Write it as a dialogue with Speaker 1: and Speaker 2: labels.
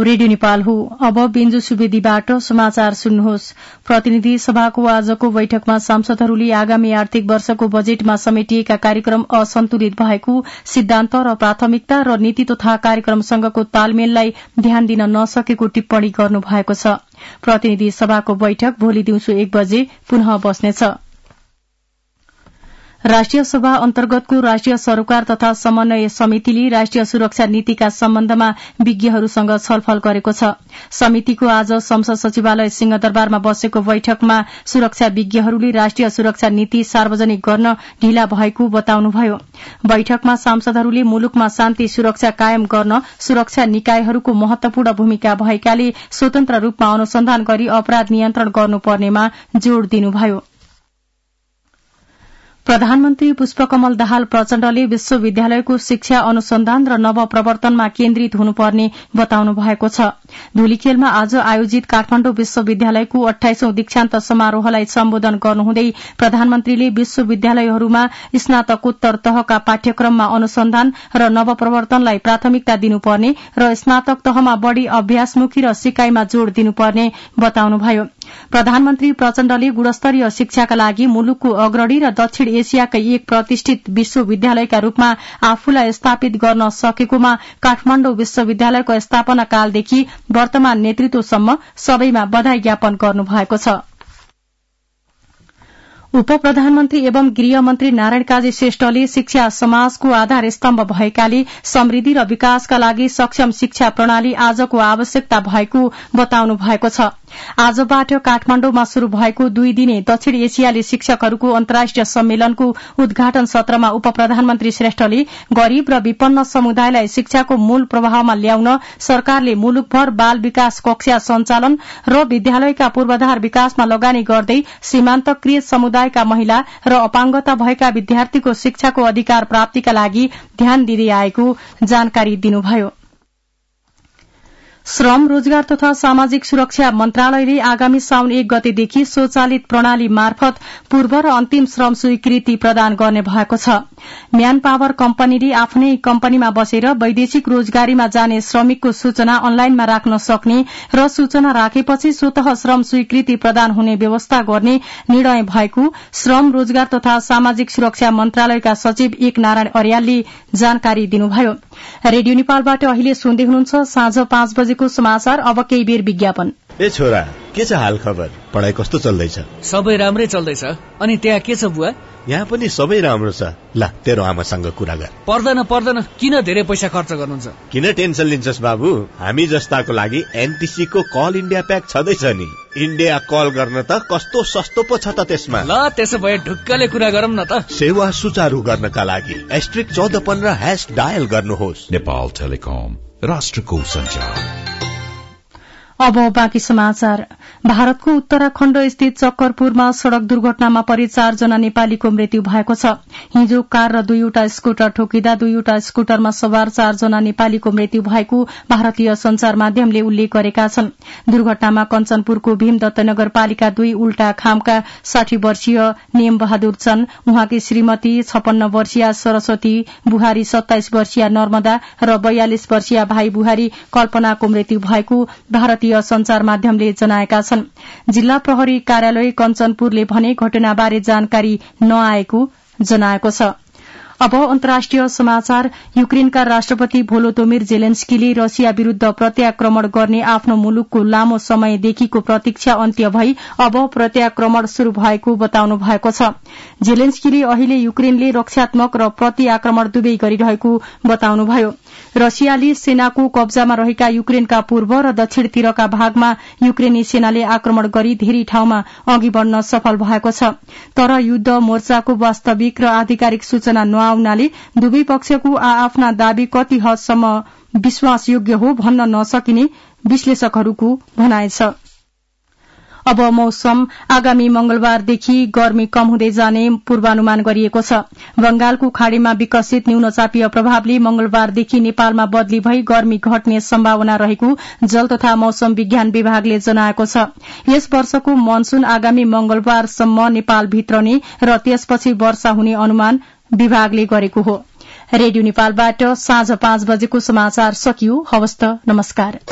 Speaker 1: Radio Nepal हो। अब बिन्जु सुवेदीबाट समाचार सुन्नुहोस्। प्रतिनिधि सभाको आजको बैठकमा सांसदहरूले आगामी आर्थिक वर्षको बजेटमा समेटिएका कार्यक्रम असन्तुलित भएको, सिद्धान्त र प्राथमिकता र नीति तथा कार्यक्रमसँगको तालमेललाई ध्यान दिन नसकेको टिप्पणी गर्नुभएको छ। प्रतिनिधि सभाको बैठक भोलि दिउँसो 1 बजे पुनः बस्नेछ। राष्ट्रिय सभा अन्तर्गतको राष्ट्रिय सरोकार तथा समन्वय समितिले राष्ट्रिय सुरक्षा नीतिका सम्बन्धमा विज्ञहरूसँग छलफल गरेको छ। समितिको आज संसद सचिवालय सिंहदरबारमा बसेको बैठकमा सुरक्षा विज्ञहरूले राष्ट्रिय सुरक्षा नीति सार्वजनिक गर्न ढिला भएको बताउनुभयो। बैठकमा सांसदहरूले मुलुकमा शान्ति सुरक्षा कायम गर्न सुरक्षा निकायहरूको महत्वपूर्ण भूमिका भएकाले स्वतन्त्र रूपमा अनुसन्धान गरी अपराध नियन्त्रण गर्नुपर्नेमा जोड़ दिनुभयो। प्रधानमन्त्री पुष्पकमल दाहाल प्रचण्डले विश्वविद्यालयको शिक्षा अनुसन्धान र नवप्रवर्तनमा केन्द्रित हुनुपर्ने बताउनु भएको छ। धुलीखेलमा आज आयोजित काठमाडौँ विश्वविद्यालयको 28औं दीक्षान्त समारोहलाई सम्बोधन गर्नुहुँदै प्रधानमन्त्रीले विश्वविद्यालयहरूमा स्नातकोत्तर तहका पाठ्यक्रममा अनुसन्धान र नवप्रवर्तनलाई प्राथमिकता दिनुपर्ने र स्नातक तहमा बढ़ी अभ्यासमुखी र सिकाइमा जोड़ दिनुपर्ने बताउनुभयो। प्रधानमन्त्री प्रचण्डले गुणस्तरीय शिक्षाका लागि मुलुकको अग्रणी र दक्षिण एसियाकै एक प्रतिष्ठित विश्वविद्यालयका रूपमा आफूलाई स्थापित गर्न सकेकोमा काठमाडौँ विश्वविद्यालयको स्थापना कालदेखि वर्तमान नेतृत्वसम्म सबैमा बधाई ज्ञापन गर्नुभएको छ। उप प्रधानमन्त्री एवं गृहमन्त्री नारायण काजी श्रेष्ठले शिक्षा समाजको आधार स्तम्भ भएकाले समृद्धि र विकासका लागि सक्षम शिक्षा प्रणाली आजको आवश्यकता भएको बताउनु भएको छ। आजबाट काठमाडौँमा शुरू भएको 2 दिने दक्षिण एसियाली शिक्षकहरूको अन्तर्राष्ट्रिय सम्मेलनको उद्घाटन सत्रमा उप प्रधानमन्त्री श्रेष्ठले गरीब र विपन्न समुदायलाई शिक्षाको मूल प्रवाहमा ल्याउन सरकारले मुलुकभर बाल विकास कक्षा सञ्चालन र विद्यालयका पूर्वाधार विकासमा लगानी गर्दै सीमान्तकृत समुदायका महिला र अपाङ्गता भएका विद्यार्थीको शिक्षाको अधिकार प्राप्तिका लागि ध्यान दिँदै आएको जानकारी दिनुभयो। श्रम रोजगार तथा सामाजिक सुरक्षा मन्त्रालयले आगामी साउन 1 गतेदेखि स्वचालित प्रणाली मार्फत पूर्व र अन्तिम श्रम स्वीकृति प्रदान गर्ने भएको छ। म्यान पावर कम्पनीले आफ्नै कम्पनीमा बसेर वैदेशिक रोजगारीमा जाने श्रमिकको सूचना अनलाइनमा राख्न सक्ने र सूचना राखेपछि स्वतः श्रम स्वीकृति प्रदान हुने व्यवस्था गर्ने निर्णय भएको श्रम रोजगार तथा सामाजिक सुरक्षा मन्त्रालयका सचिव एक नारायण अर्यालले जानकारी दिनुभयो। रेडियो नेपालबाट अहिले सुन्दै हुनुहुन्छ साँझ 5 बजेको समाचार। अब केही बेर विज्ञापन।
Speaker 2: ए छोरा, के छ हाल खबर? पढाइ कस्तो चल्दैछ?
Speaker 3: सबै राम्रै चल्दैछ। अनि त्यहाँ के छ बुवा?
Speaker 2: यहाँ पनि सबै राम्रो छ। ल तेरो आमासँग कुरा गर।
Speaker 3: पर्दैन, किन धेरै पैसा खर्च गर्नुहुन्छ?
Speaker 2: किन टेन्सन लिन्छस् बाबु? हामी जस्ताको लागि एनटीसी को कल इन्डिया प्याक छँदैछ नि। इन्डिया कल गर्न त कस्तो सस्तो पो छ त त्यसमा।
Speaker 3: ल त्यसो भए ढुक्कले कुरा गरौँ न त।
Speaker 2: सेवा सुचारू गर्नका लागि *1415# डायल गर्नुहोस्।
Speaker 4: नेपाल टेलिकम, राष्ट्रको सञ्चार।
Speaker 1: अब बाँकी समाचार। भारतको उत्तराखण्ड स्थित चक्करपुरमा सड़क दुर्घटनामा परि 4 जना नेपालीको मृत्यु भएको छ। हिजो कार र 2वटा स्कुटर ठोकिँदा 2वटा स्कुटरमा सवार 4 जना नेपालीको मृत्यु भएको भारतीय संचार माध्यमले उल्लेख गरेका छन्। दुर्घटनामा कञ्चनपुरको भीमदत्त नगरपालिका 2 उल्टा खामका 60 वर्षीय नेम बहादुर चन्द, उहाँकी श्रीमती 56 वर्षीय सरस्वती बुहारी, 27 वर्षीय नर्मदा र 42 वर्षीय भाइ बुहारी कल्पनाको मृत्यु भएको भारतीय संचार माध्यमले जनाएका छन्। जिल्ला प्रहरी कार्यालय कञ्चनपुरले भने घटनाबारे जानकारी नआएको जनाएको छ। अब अन्तर्राष्ट्रिय समाचार। युक्रेनका राष्ट्रपति भोलोदोमिर जेलेन्स्कीले रसिया विरूद्ध प्रत्याक्रमण गर्ने आफ्नो मुलुकको लामो समयदेखिको प्रतीक्षा अन्त्य भई अब प्रत्याक्रमण शुरू भएको बताउनु भएको छ। जेलेन्स्कीले अहिले युक्रेनले रक्षात्मक र प्रतिआक्रमण दुवै गरिरहेको बताउनुभयो। रसियाली सेनाको कब्जामा रहेका युक्रेनका पूर्व र दक्षिणतिरका भागमा युक्रेनी सेनाले आक्रमण गरी धेरै ठाउँमा अघि बढ़न सफल भएको छ। तर युद्ध मोर्चाको वास्तविक र आधिकारिक सूचना नआउनाले दुवै पक्षको आफ्ना दावी कति हदसम्म विश्वासयोग्य हो भन्न नसकिने विश्लेषकहरूको भनाइ छ। अब मौसम। आगामी मंगलबारदेखि गर्मी कम हुँदै जाने पूर्वानुमान गरिएको छ। बंगालको खाड़ीमा विकसित न्यूनचापीय प्रभावले मंगलबारदेखि नेपालमा बदली भई गर्मी घट्ने सम्भावना रहेको जल तथा मौसम विज्ञान विभागले जनाएको छ। यस वर्षको मनसून आगामी मंगलबारसम्म नेपाल भित्रने र त्यसपछि वर्षा हुने अनुमान विभागले गरेको हो। रेडियो नेपालबाट साँझ 5 बजेको समाचार सकियो। हवस् त, नमस्कार।